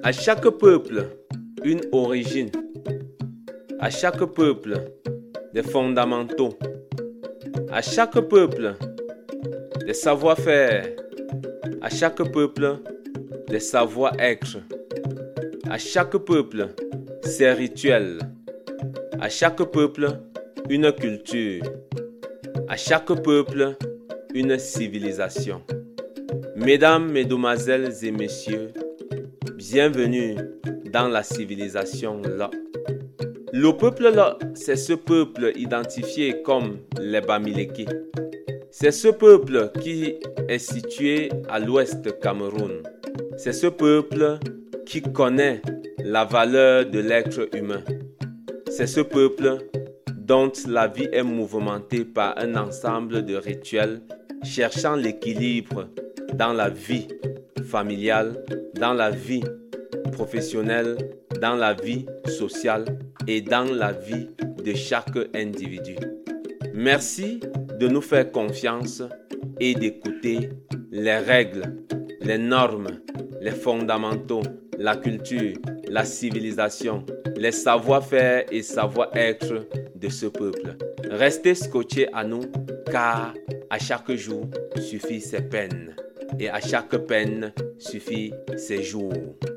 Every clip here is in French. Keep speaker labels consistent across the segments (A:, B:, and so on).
A: À chaque peuple, une origine. À chaque peuple, des fondamentaux. À chaque peuple, des savoir-faire. À chaque peuple, des savoir-être. À chaque peuple, ses rituels. À chaque peuple, une culture. À chaque peuple, une civilisation. Mesdames, mesdemoiselles et messieurs, bienvenue dans la civilisation là. Le peuple là, c'est ce peuple identifié comme les Bamileke. C'est ce peuple qui est situé à l'ouest Cameroun. C'est ce peuple qui connaît la valeur de l'être humain. C'est ce peuple dont la vie est mouvementée par un ensemble de rituels cherchant l'équilibre dans la vie familiale, dans la vie professionnelle, dans la vie sociale et dans la vie de chaque individu. Merci de nous faire confiance et d'écouter les règles, les normes, les fondamentaux, la culture, la civilisation, les savoir-faire et savoir-être de ce peuple. Restez scotchés à nous car à chaque jour suffit ses peines et à chaque peine suffit ses jours.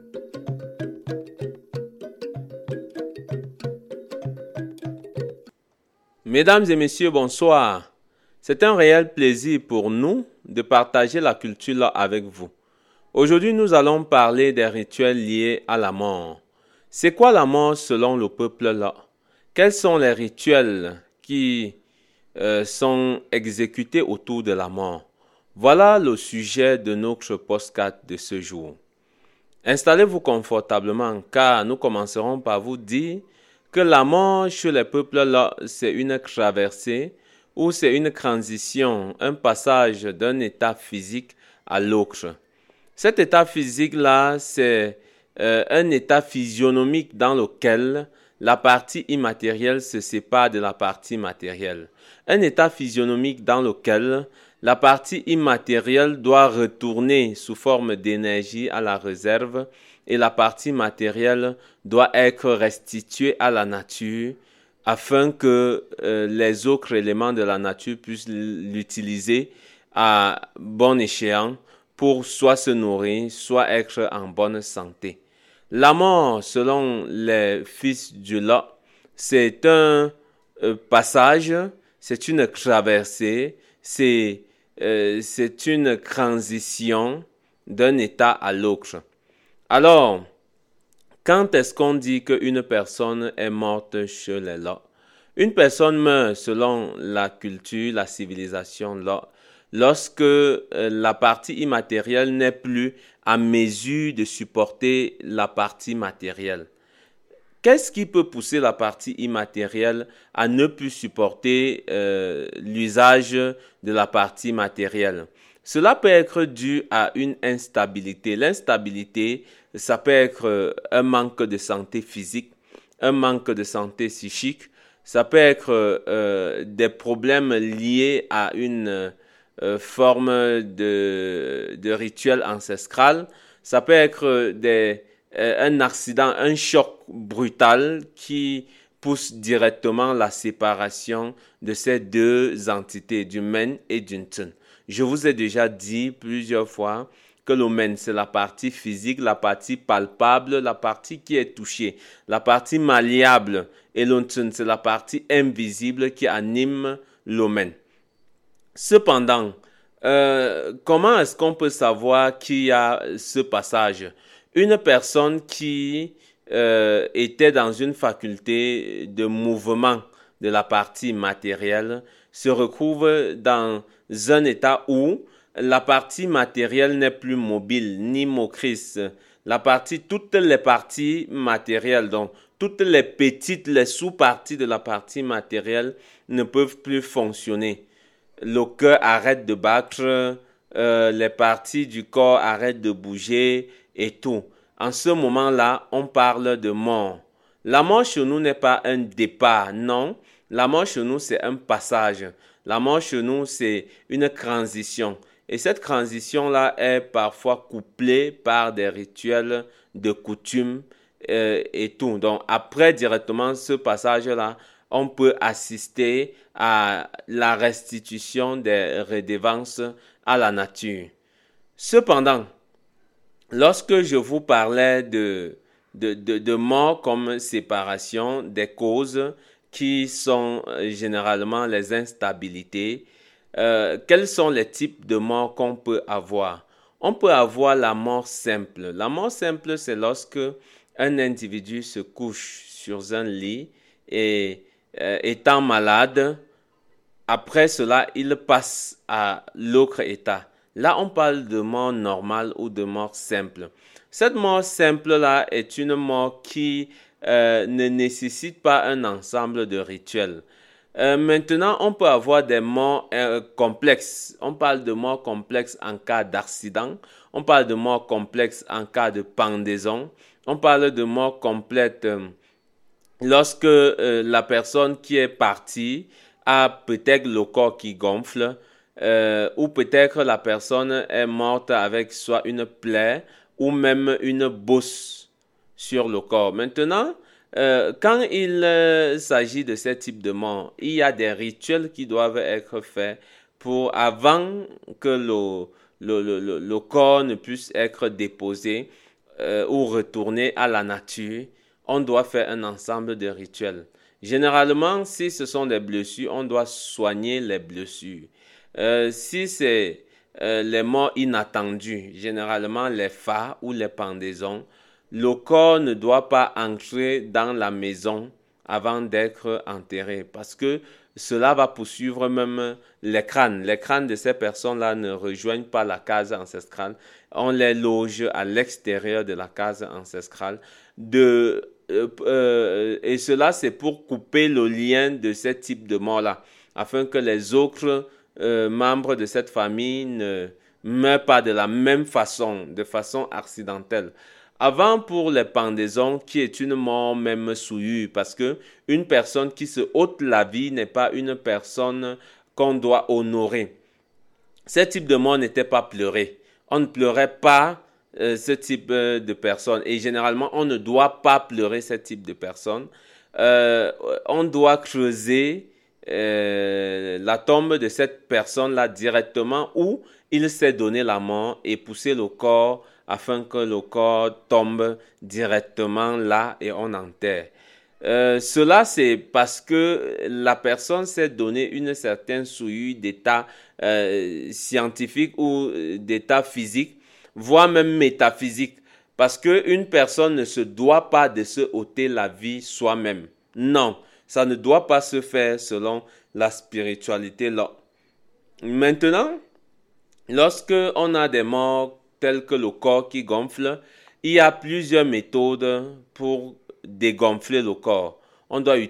A: Mesdames et messieurs, bonsoir. C'est un réel plaisir pour nous de partager la culture là avec vous. Aujourd'hui, nous allons parler des rituels liés à la mort. C'est quoi la mort selon le peuple là? Quels sont les rituels qui sont exécutés autour de la mort? Voilà le sujet de notre podcast de ce jour. Installez-vous confortablement car nous commencerons par vous dire que la mort chez les peuples là, c'est une traversée ou c'est une transition, un passage d'un état physique à l'autre. Cet état physique-là, c'est un état physionomique dans lequel la partie immatérielle se sépare de la partie matérielle. Un état physionomique dans lequel la partie immatérielle doit retourner sous forme d'énergie à la réserve et la partie matérielle doit être restituée à la nature afin que les autres éléments de la nature puissent l'utiliser à bon escient pour soit se nourrir, soit être en bonne santé. La mort, selon les fils du Lot, c'est un passage, c'est une traversée, c'est une transition d'un état à l'autre. Alors, quand est-ce qu'on dit qu'une personne est morte chez les Lot? Une personne meurt selon la culture, la civilisation Lot, lorsque la partie immatérielle n'est plus à mesure de supporter la partie matérielle. Qu'est-ce qui peut pousser la partie immatérielle à ne plus supporter l'usage de la partie matérielle? Cela peut être dû à une instabilité. L'instabilité, ça peut être un manque de santé physique, un manque de santé psychique. Ça peut être des problèmes liés à une forme de rituel ancestral. Ça peut être un accident, un choc brutal qui pousse directement la séparation de ces deux entités, du men et du ntun. Je vous ai déjà dit plusieurs fois que le men, c'est la partie physique, la partie palpable, la partie qui est touchée, la partie malléable. Et le ntun, c'est la partie invisible qui anime le men. Cependant, comment est-ce qu'on peut savoir qu'il y a ce passage? Une personne qui était dans une faculté de mouvement de la partie matérielle se retrouve dans un état où la partie matérielle n'est plus mobile ni motrice. Toutes les parties matérielles, donc toutes les petites, les sous-parties de la partie matérielle ne peuvent plus fonctionner. Le cœur arrête de battre, les parties du corps arrêtent de bouger et tout. En ce moment-là, on parle de mort. La mort chez nous n'est pas un départ, non. La mort chez nous, c'est un passage. La mort chez nous, c'est une transition. Et cette transition-là est parfois couplée par des rituels de coutumes et tout. Donc, après directement ce passage-là, on peut assister à la restitution des redevances à la nature. Cependant, lorsque je vous parlais de mort comme séparation, des causes qui sont généralement les instabilités, quels sont les types de morts qu'on peut avoir? On peut avoir la mort simple. La mort simple, c'est lorsque un individu se couche sur un lit et étant malade, après cela, il passe à l'autre état. Là, on parle de mort normale ou de mort simple. Cette mort simple-là est une mort qui ne nécessite pas un ensemble de rituels. Maintenant, on peut avoir des morts complexes. On parle de morts complexes en cas d'accident. On parle de morts complexes en cas de pendaison. On parle de morts complètes lorsque la personne qui est partie a peut-être le corps qui gonfle, ou peut-être la personne est morte avec soit une plaie ou même une bosse sur le corps. Maintenant, quand il s'agit de ce type de mort, il y a des rituels qui doivent être faits pour avant que le corps ne puisse être déposé ou retourner à la nature. On doit faire un ensemble de rituels. Généralement, si ce sont des blessures, on doit soigner les blessures. Si c'est les morts inattendues, généralement les phares ou les pendaisons, le corps ne doit pas entrer dans la maison avant d'être enterré parce que cela va poursuivre même les crânes. Les crânes de ces personnes-là ne rejoignent pas la case ancestrale. On les loge à l'extérieur de la case ancestrale. Et cela, c'est pour couper le lien de ce type de mort-là, afin que les autres membres de cette famille ne meurent pas de la même façon, de façon accidentelle. Avant, pour les pendaisons, qui est une mort même souillure, parce que une personne qui se ôte la vie n'est pas une personne qu'on doit honorer. Ce type de mort n'était pas pleuré. On ne pleurait pas ce type de personnes. Et généralement, on ne doit pas pleurer ce type de personnes. On doit creuser la tombe de cette personne-là directement où il s'est donné la mort et pousser le corps afin que le corps tombe directement là et on enterre. Cela, c'est parce que la personne s'est donné une certaine souillure d'état scientifique ou d'état physique, voire même métaphysique. Parce qu'une personne ne se doit pas de se ôter la vie soi-même. Non, ça ne doit pas se faire selon la spiritualité là. Maintenant, lorsque on a des morts tels que le corps qui gonfle, il y a plusieurs méthodes pour dégonfler le corps. On doit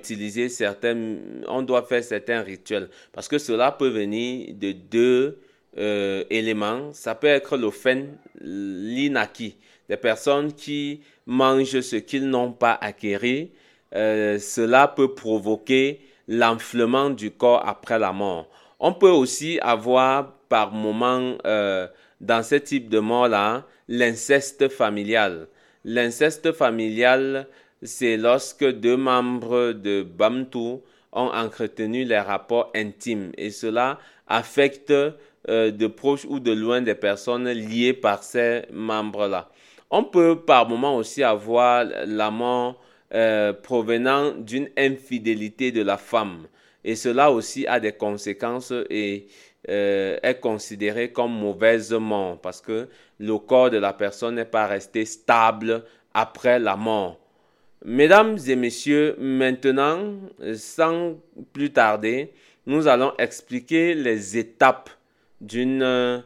A: faire certains rituels parce que cela peut venir de deux éléments. Ça peut être le fen, l'inaki, des personnes qui mangent ce qu'ils n'ont pas acquis. Cela peut provoquer l'enflement du corps après la mort. On peut aussi avoir par moment dans ce type de mort-là, l'inceste familial. L'inceste familial, c'est lorsque deux membres de Bantu ont entretenu les rapports intimes et cela affecte de proche ou de loin des personnes liées par ces membres-là. On peut par moment aussi avoir la mort provenant d'une infidélité de la femme et cela aussi a des conséquences et est considéré comme mauvaise mort parce que le corps de la personne n'est pas resté stable après la mort. Mesdames et messieurs, maintenant, sans plus tarder, nous allons expliquer les étapes d'une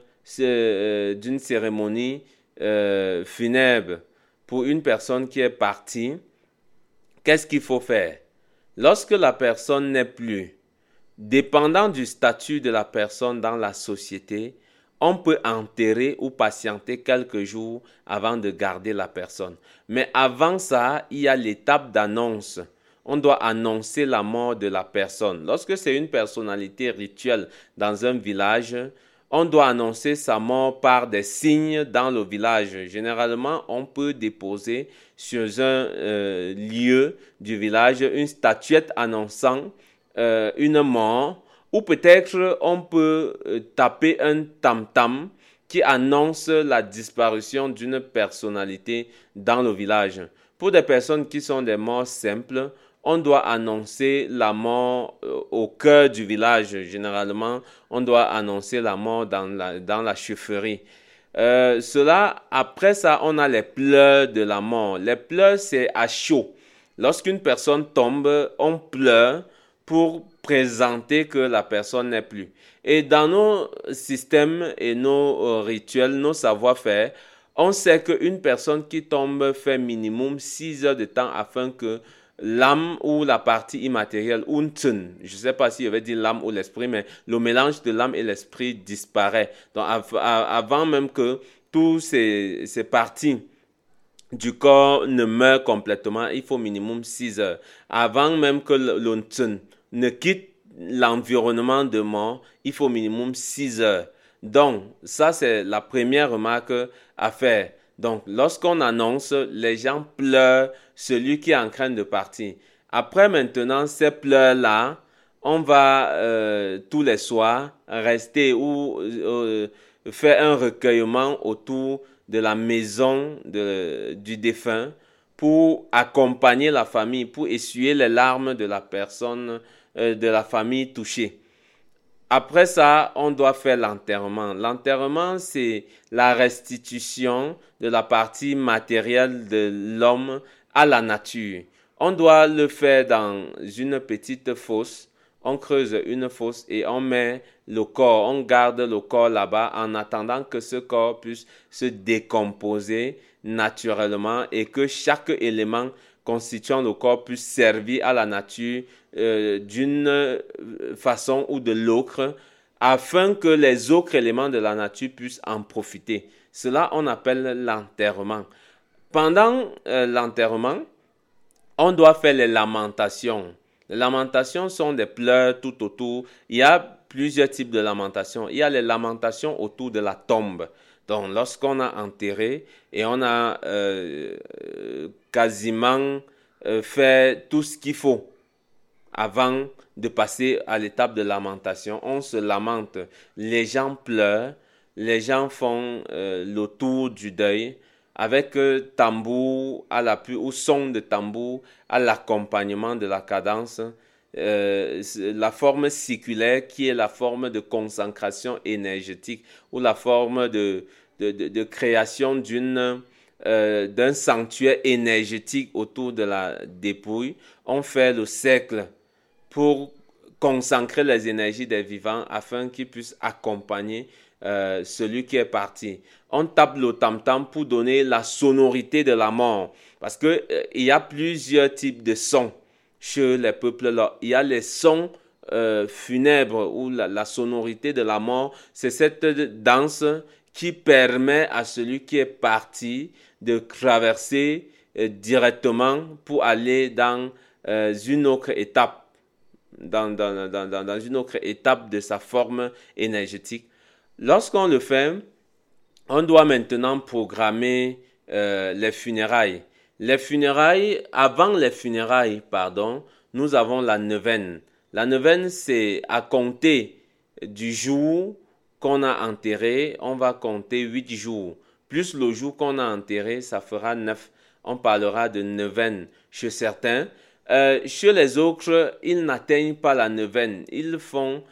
A: cérémonie funèbre pour une personne qui est partie. Qu'est-ce qu'il faut faire? Lorsque la personne n'est plus, dépendant du statut de la personne dans la société, on peut enterrer ou patienter quelques jours avant de garder la personne. Mais avant ça, il y a l'étape d'annonce. On doit annoncer la mort de la personne. Lorsque c'est une personnalité rituelle dans un village, on doit annoncer sa mort par des signes dans le village. Généralement, on peut déposer sur un lieu du village une statuette annonçant une mort, ou peut-être on peut taper un tam-tam qui annonce la disparition d'une personnalité dans le village. Pour des personnes qui sont des morts simples, on doit annoncer la mort au cœur du village. Généralement, on doit annoncer la mort dans la chaufferie. Après ça, on a les pleurs de la mort. Les pleurs, c'est à chaud. Lorsqu'une personne tombe, on pleure pour présenter que la personne n'est plus. Et dans nos systèmes et nos rituels, nos savoir-faire, on sait qu'une personne qui tombe fait minimum 6 heures de temps afin que l'âme ou la partie immatérielle, untun, je ne sais pas si je vais dire l'âme ou l'esprit, mais le mélange de l'âme et l'esprit disparaît. Donc avant même que tous ces parties du corps ne meurent complètement, il faut minimum 6 heures. Avant même que l'untun ne quitte l'environnement de mort, il faut minimum 6 heures. Donc, ça, c'est la première remarque à faire. Donc, lorsqu'on annonce, les gens pleurent celui qui est en train de partir. Après, maintenant, ces pleurs-là, on va tous les soirs rester ou faire un recueillement autour de la maison du défunt pour accompagner la famille, pour essuyer les larmes de la personne, de la famille touchée. Après ça, on doit faire l'enterrement. L'enterrement, c'est la restitution de la partie matérielle de l'homme à la nature. On doit le faire dans une petite fosse. On creuse une fosse et on met le corps, on garde le corps là-bas en attendant que ce corps puisse se décomposer naturellement et que chaque élément constituant le corps puisse servir à la nature d'une façon ou de l'autre afin que les autres éléments de la nature puissent en profiter. Cela, on appelle l'enterrement. Pendant l'enterrement, on doit faire les lamentations. Les lamentations sont des pleurs tout autour. Il y a plusieurs types de lamentations. Il y a les lamentations autour de la tombe. Donc, lorsqu'on a enterré et on a quasiment fait tout ce qu'il faut avant de passer à l'étape de lamentation, on se lamente. Les gens pleurent, les gens font le tour du deuil avec tambour à l'appui ou son de tambour à l'accompagnement de la cadence. La forme circulaire qui est la forme de consécration énergétique ou la forme de création d'un sanctuaire énergétique autour de la dépouille. On fait le cercle pour consacrer les énergies des vivants afin qu'ils puissent accompagner celui qui est parti. On tape le tam-tam pour donner la sonorité de la mort. Parce que il y a plusieurs types de sons chez les peuples là. Il y a les sons funèbres ou la sonorité de la mort. C'est cette danse qui permet à celui qui est parti de traverser directement pour aller dans une autre étape. Dans une autre étape de sa forme énergétique. Lorsqu'on le fait, on doit maintenant programmer les funérailles. Avant les funérailles, nous avons la neuvaine. La neuvaine, c'est à compter du jour qu'on a enterré, on va compter 8 jours. Plus le jour qu'on a enterré, ça fera 9. On parlera de neuvaine chez certains. Chez les autres, ils n'atteignent pas la neuvaine. Ils font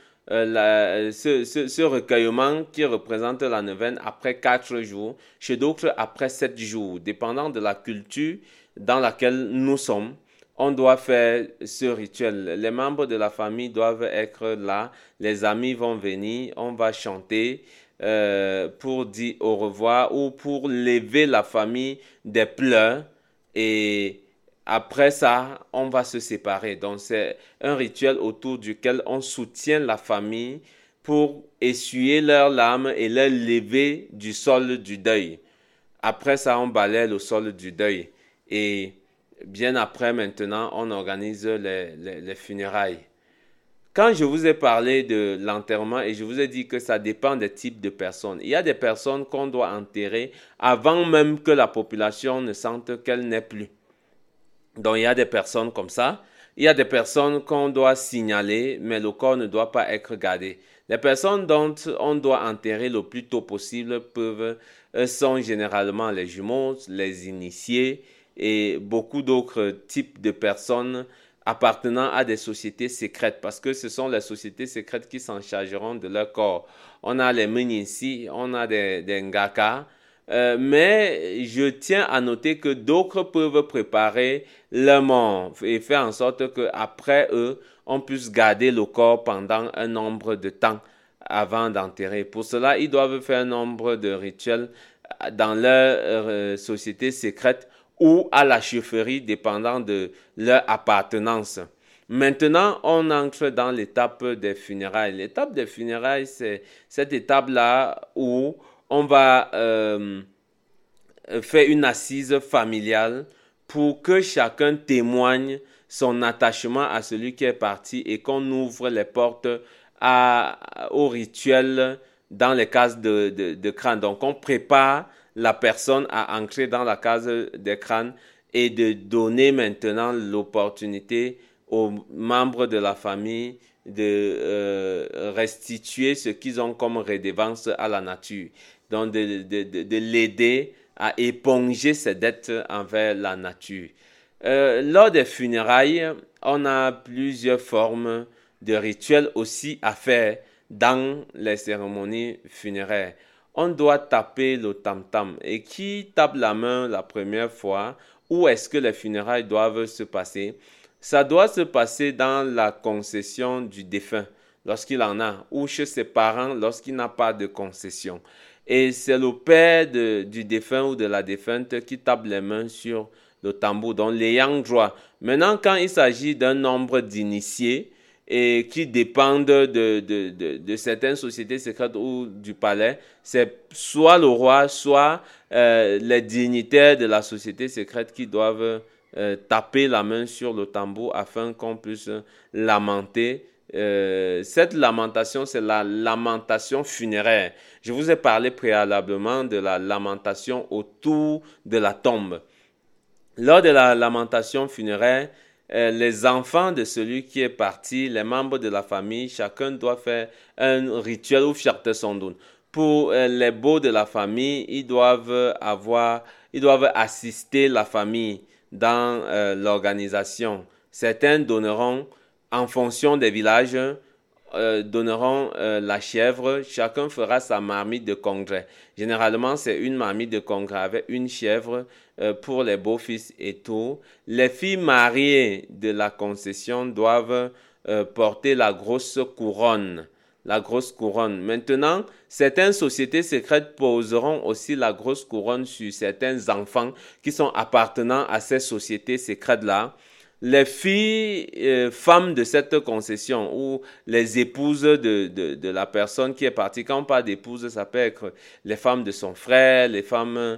A: ce recueillement qui représente la neuvaine après 4 jours. Chez d'autres, après 7 jours. Dépendant de la culture dans laquelle nous sommes, on doit faire ce rituel. Les membres de la famille doivent être là. Les amis vont venir. On va chanter pour dire au revoir ou pour lever la famille des pleurs. Et après ça, on va se séparer. Donc, c'est un rituel autour duquel on soutient la famille pour essuyer leurs larmes et les lever du sol du deuil. Après ça, on balaie le sol du deuil. Et bien après, maintenant, on organise les funérailles. Quand je vous ai parlé de l'enterrement et je vous ai dit que ça dépend des types de personnes, il y a des personnes qu'on doit enterrer avant même que la population ne sente qu'elle n'est plus. Donc il y a des personnes comme ça. Il y a des personnes qu'on doit signaler, mais le corps ne doit pas être gardé. Les personnes dont on doit enterrer le plus tôt possible sont généralement les jumeaux, les initiés et beaucoup d'autres types de personnes appartenant à des sociétés secrètes, parce que ce sont les sociétés secrètes qui s'en chargeront de leur corps. On a les Menyinsi, on a des Ngaka, mais je tiens à noter que d'autres peuvent préparer leur mort et faire en sorte qu'après eux, on puisse garder le corps pendant un nombre de temps avant d'enterrer. Pour cela, ils doivent faire un nombre de rituels dans leur société secrète ou à la chefferie, dépendant de leur appartenance. Maintenant, on entre dans l'étape des funérailles. L'étape des funérailles, c'est cette étape-là où on va faire une assise familiale pour que chacun témoigne son attachement à celui qui est parti et qu'on ouvre les portes au rituel dans les cases de crâne. Donc, on prépare la personne à entrer dans la case des crânes et de donner maintenant l'opportunité aux membres de la famille de restituer ce qu'ils ont comme redevance à la nature. Donc, de l'aider à éponger ses dettes envers la nature. Lors des funérailles, on a plusieurs formes de rituels aussi à faire dans les cérémonies funéraires. On doit taper le tam-tam. Et qui tape la main la première fois? Où est-ce que les funérailles doivent se passer? Ça doit se passer dans la concession du défunt, lorsqu'il en a, ou chez ses parents, lorsqu'il n'a pas de concession. Et c'est le père du défunt ou de la défunte qui tape les mains sur le tambour, donc l'ayant droit. Maintenant, quand il s'agit d'un nombre d'initiés et qui dépendent de certaines sociétés secrètes ou du palais, c'est soit le roi, soit les dignitaires de la société secrète qui doivent taper la main sur le tambour afin qu'on puisse lamenter. Cette lamentation, c'est la lamentation funéraire. Je vous ai parlé préalablement de la lamentation autour de la tombe. Lors de la lamentation funéraire, les enfants de celui qui est parti, les membres de la famille, chacun doit faire un rituel ou fierté son don. Pour les beaux de la famille, ils doivent assister la famille dans l'organisation. Certains donneront, en fonction des villages, donneront la chèvre. Chacun fera sa marmite de congrès. Généralement, c'est une marmite de congrès avec une chèvre pour les beaux-fils et tout. Les filles mariées de la concession doivent porter la grosse couronne. La grosse couronne. Maintenant, certaines sociétés secrètes poseront aussi la grosse couronne sur certains enfants qui sont appartenant à ces sociétés secrètes-là. Les filles, femmes de cette concession ou les épouses de la personne qui est partie. Quand on parle d'épouse, ça peut être les femmes de son frère, les femmes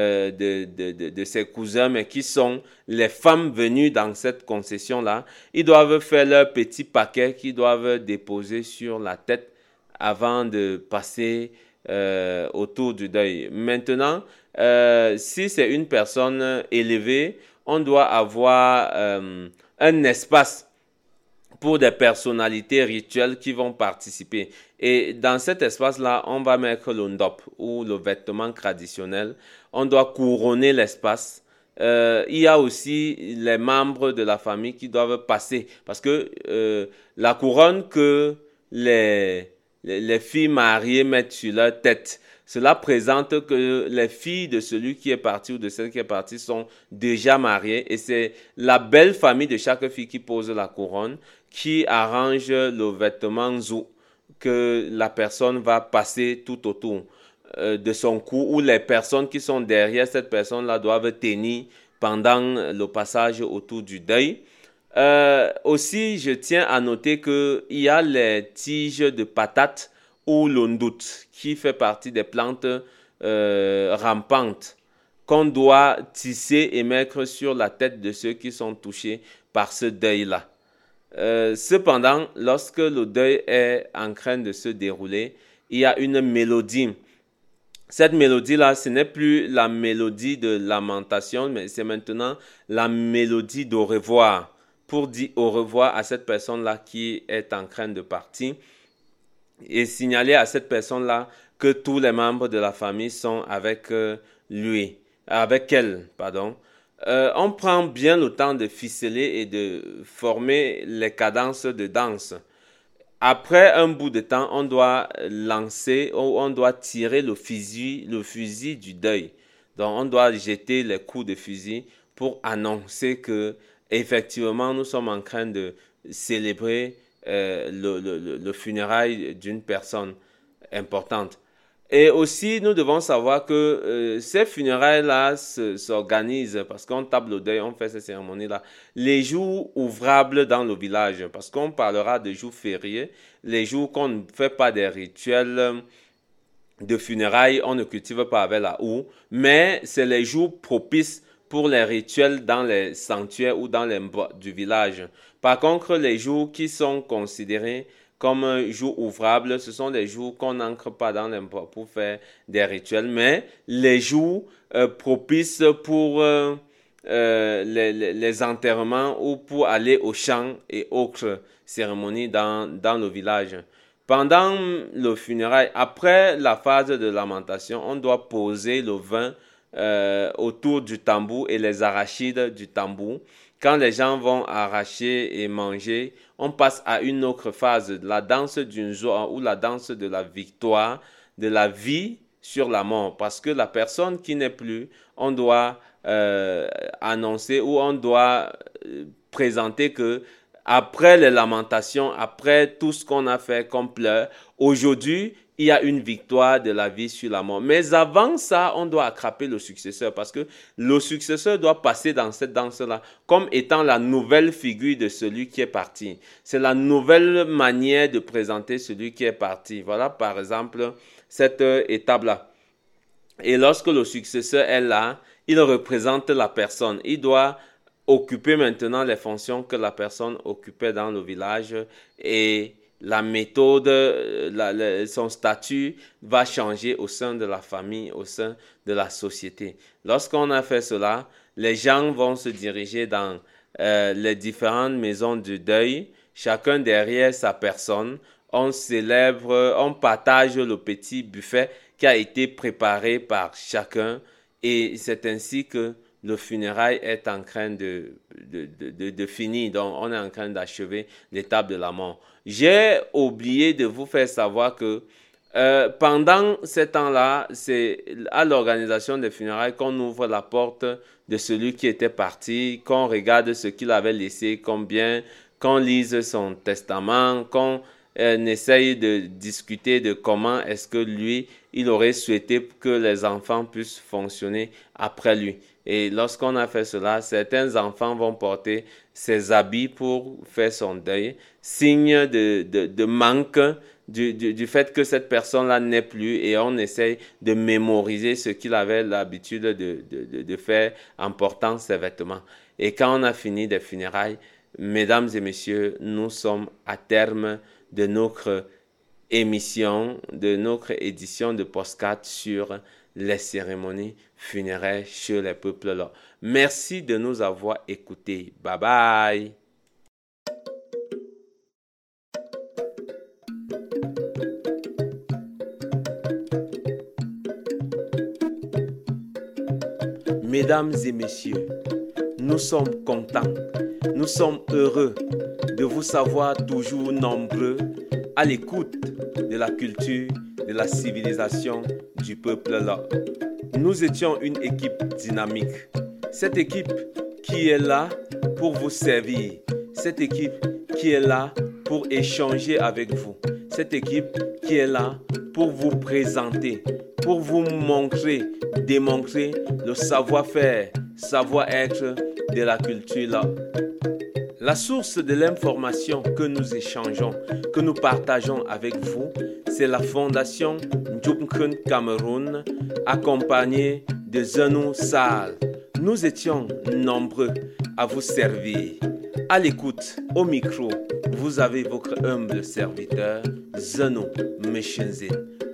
A: de ses cousins, mais qui sont les femmes venues dans cette concession-là. Ils doivent faire leur petit paquet qu'ils doivent déposer sur la tête avant de passer autour du deuil. Maintenant, si c'est une personne élevée, on doit avoir un espace pour des personnalités rituelles qui vont participer. Et dans cet espace-là, on va mettre le ndop ou le vêtement traditionnel. On doit couronner l'espace. Il y a aussi les membres de la famille qui doivent passer. Parce que la couronne que les filles mariées mettent sur leur tête, cela présente que les filles de celui qui est parti ou de celle qui est partie sont déjà mariées et c'est la belle famille de chaque fille qui pose la couronne, qui arrange le vêtement zou que la personne va passer tout autour de son cou ou les personnes qui sont derrière cette personne-là doivent tenir pendant le passage autour du deuil. Aussi, je tiens à noter qu'il y a les tiges de patates ou l'ondout, qui fait partie des plantes rampantes qu'on doit tisser et mettre sur la tête de ceux qui sont touchés par ce deuil-là. Cependant, lorsque le deuil est en train de se dérouler, il y a une mélodie. Cette mélodie-là, ce n'est plus la mélodie de lamentation, mais c'est maintenant la mélodie d'au revoir, pour dire au revoir à cette personne-là qui est en train de partir et signaler à cette personne-là que tous les membres de la famille sont avec avec elle, pardon. On prend bien le temps de ficeler et de former les cadences de danse. Après un bout de temps, on doit lancer ou on doit tirer le fusil du deuil. Donc, on doit jeter les coups de fusil pour annoncer que, effectivement, nous sommes en train de célébrer le funérail d'une personne importante. Et aussi, nous devons savoir que ces funérailles-là s'organisent parce qu'on tape le deuil, on fait ces cérémonies-là. Les jours ouvrables dans le village, parce qu'on parlera de jours fériés, les jours qu'on ne fait pas des rituels de funérailles, on ne cultive pas avec la houe, mais c'est les jours propices pour les rituels dans les sanctuaires ou dans les du village. Par contre, les jours qui sont considérés comme un jour ouvrable, ce sont les jours qu'on n'ancre pas dans les pour faire des rituels, mais les jours propices pour les enterrements ou pour aller au champ et autres cérémonies dans le village. Pendant le funérail, après la phase de lamentation, on doit poser le vin autour du tambour et les arachides du tambour. Quand les gens vont arracher et manger, on passe à une autre phase, la danse d'une joie ou la danse de la victoire, de la vie sur la mort. Parce que la personne qui n'est plus, on doit annoncer ou on doit présenter que après les lamentations, après tout ce qu'on a fait comme pleurs, aujourd'hui, il y a une victoire de la vie sur la mort. Mais avant ça, on doit attraper le successeur parce que le successeur doit passer dans cette danse-là comme étant la nouvelle figure de celui qui est parti. C'est la nouvelle manière de présenter celui qui est parti. Voilà par exemple cette étape-là. Et lorsque le successeur est là, il représente la personne. Il doit occuper maintenant les fonctions que la personne occupait dans le village et la méthode, son statut va changer au sein de la famille, au sein de la société. Lorsqu'on a fait cela, les gens vont se diriger dans les différentes maisons du deuil, chacun derrière sa personne. On célèbre, on partage le petit buffet qui a été préparé par chacun et c'est ainsi que le funérail est en train de finir. Donc, on est en train d'achever l'étape de la mort. J'ai oublié de vous faire savoir que pendant ce temps-là, c'est à l'organisation des funérailles qu'on ouvre la porte de celui qui était parti, qu'on regarde ce qu'il avait laissé comme bien, qu'on lise son testament, qu'on essaye de discuter de comment est-ce que lui, il aurait souhaité que les enfants puissent fonctionner après lui. Et lorsqu'on a fait cela, certains enfants vont porter ses habits pour faire son deuil, signe de manque du fait que cette personne-là n'est plus et on essaye de mémoriser ce qu'il avait l'habitude de faire en portant ses vêtements. Et quand on a fini des funérailles, mesdames et messieurs, nous sommes à terme de notre émission, de notre édition de podcast sur les cérémonies funéraires chez les peuples là. Merci de nous avoir écoutés. Bye bye. Mesdames et messieurs, nous sommes contents, nous sommes heureux de vous savoir toujours nombreux à l'écoute de la culture, de la civilisation du peuple là. Nous étions une équipe dynamique. Cette équipe qui est là pour vous servir. Cette équipe qui est là pour échanger avec vous. Cette équipe qui est là pour vous présenter, pour vous montrer, démontrer le savoir-faire, savoir-être de la culture là. La source de l'information que nous échangeons, que nous partageons avec vous, c'est la Fondation Njubkun Cameroun, accompagnée de Zenou Sal. Nous étions nombreux à vous servir. À l'écoute, au micro, vous avez votre humble serviteur, Zeno Meshinzin.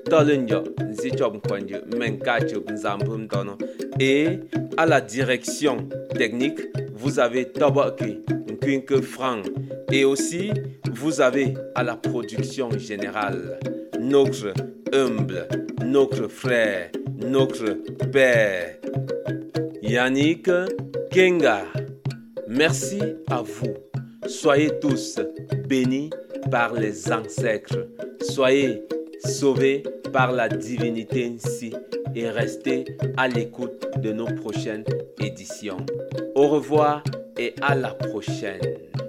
A: Et à la direction technique, vous avez Toboki Nkunke Frank. Et aussi, vous avez à la production générale notre humble, notre frère, notre père, Yannick Kenga. Merci à vous. Soyez tous bénis par les ancêtres. Soyez sauvés par la divinité ainsi et restez à l'écoute de nos prochaines éditions. Au revoir et à la prochaine.